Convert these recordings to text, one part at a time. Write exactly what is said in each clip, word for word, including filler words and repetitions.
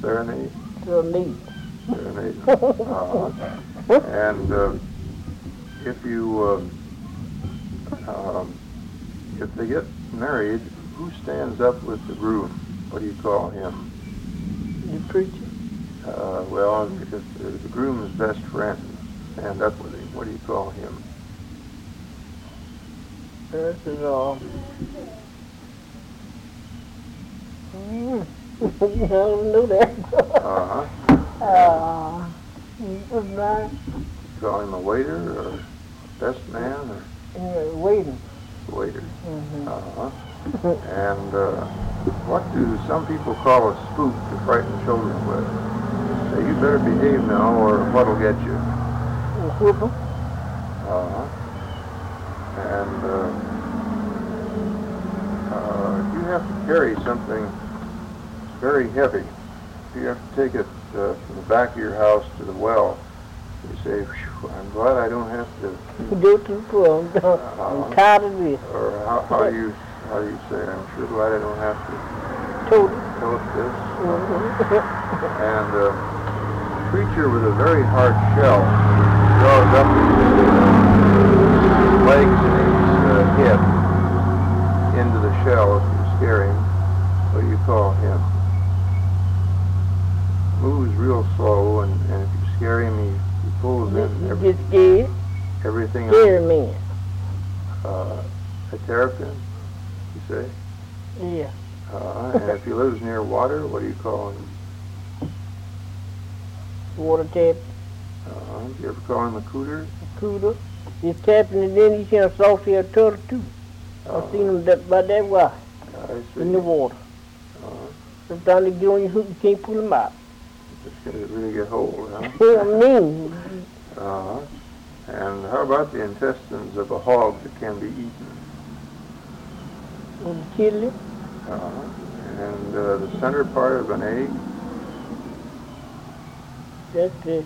Serenade? Serenade. Serenade. Uh-huh. And uh, if you, uh, um, if they get married, who stands up with the groom? What do you call him? The preacher. Uh, well, if the, the groom's best friend stand up with him, what do you call him? This is all. Mm. I don't know that. Uh-huh. Uh, right. You call him a waiter or best man or? Yeah, waiting. Waiter. Mm-hmm. Uh-huh. And uh, what do some people call a spook to frighten children with? Say, you better behave now or what'll get you? A whooping. Uh-huh. And uh, uh, you have to carry something very heavy. You have to take it uh, from the back of your house to the well. You say, I'm glad I don't have to Go to the pool. I'm, uh, I'm tired of this. or how, how do you how do you say, I'm sure glad I don't have to Told it. tote this. Mm-hmm. And uh, a creature with a very hard shell draws up his legs and his uh, head into the shell if you scare him. What do you call him? Moves real slow, and, and if you scare him, he, he pulls in You every, get scared. everything. Scare man. Uh, a terrapin, you say? Yeah. Uh, and if he lives near water, what do you call him? Water tap. Uh, do you ever call him a cooter? Cooter. He's tapping it in. He's in a salty turtle too. Uh, I've seen him that, about that wide I see. in the water. Uh, Sometimes they get on your hook, you can't pull them out. just gonna really get hold, huh? I mean, Uh, and how about the intestines of a hog that can be eaten? will kill you. Uh, and uh, the center part of an egg? That's the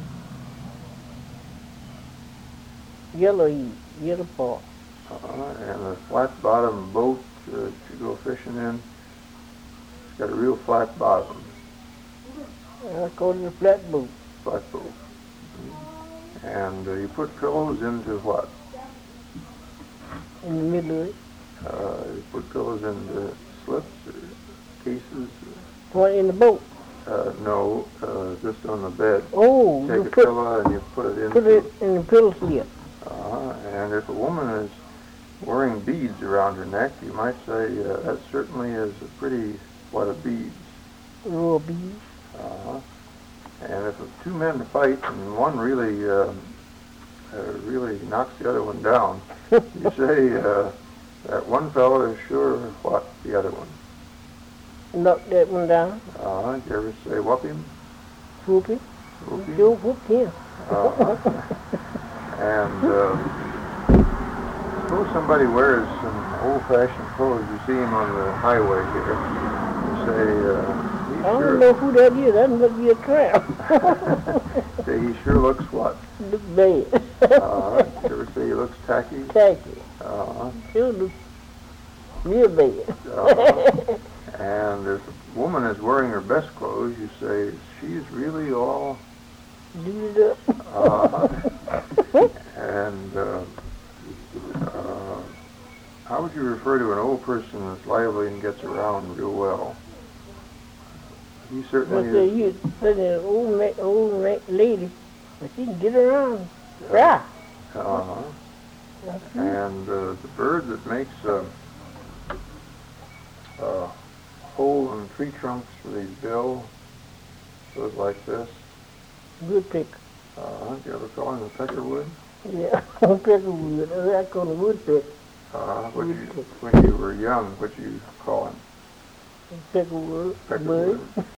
yellow eat, yellow part. Uh, and the flat bottom boat uh, that you go fishing in, it's got a real flat bottom. I call it a flat boat. Flat boat. And uh, you put pillows into what? In the middle of it. Uh, you put pillows into slips or cases? One in the boat. Uh, no, uh, just on the bed. Oh, Take you a put, pillow and you put it into. put it in the pillow slip. Uh, and if a woman is wearing beads around her neck, you might say uh, that certainly is a pretty lot of beads. Raw beads. Uh, and if two men fight and one really, uh, uh, really knocks the other one down, you say uh, that one fellow is sure what the other one. Knock that one down. Uh, did you ever say whoop him? Whoop him. Whoop him? You whoop him. Uh, and uh, suppose somebody wears some old-fashioned clothes. You see him on the highway here. You say, uh, he I don't sure, know who that is. That must be a tramp. say he sure looks what? Look bad. Uh, did you ever say he looks tacky? Tacky. Uh, Sure looks real bad. uh, and if a woman is wearing her best clothes, you say, she's really all... Do it up. Uh, and uh, uh, how would you refer to an old person that's lively and gets around real well? He But certainly say is. you such an old ma- old ma- lady, but she can get around. Right. Uh-huh. And uh, the bird that makes a, a hole in tree trunks with his bill goes like this. Good pick. Uh, do you ever call him a peckerwood? Yeah, peckerwood. I call it woodpecker. Uh, what you, when you were young, what you call him? Peckerwood. Peckerwood. Bird.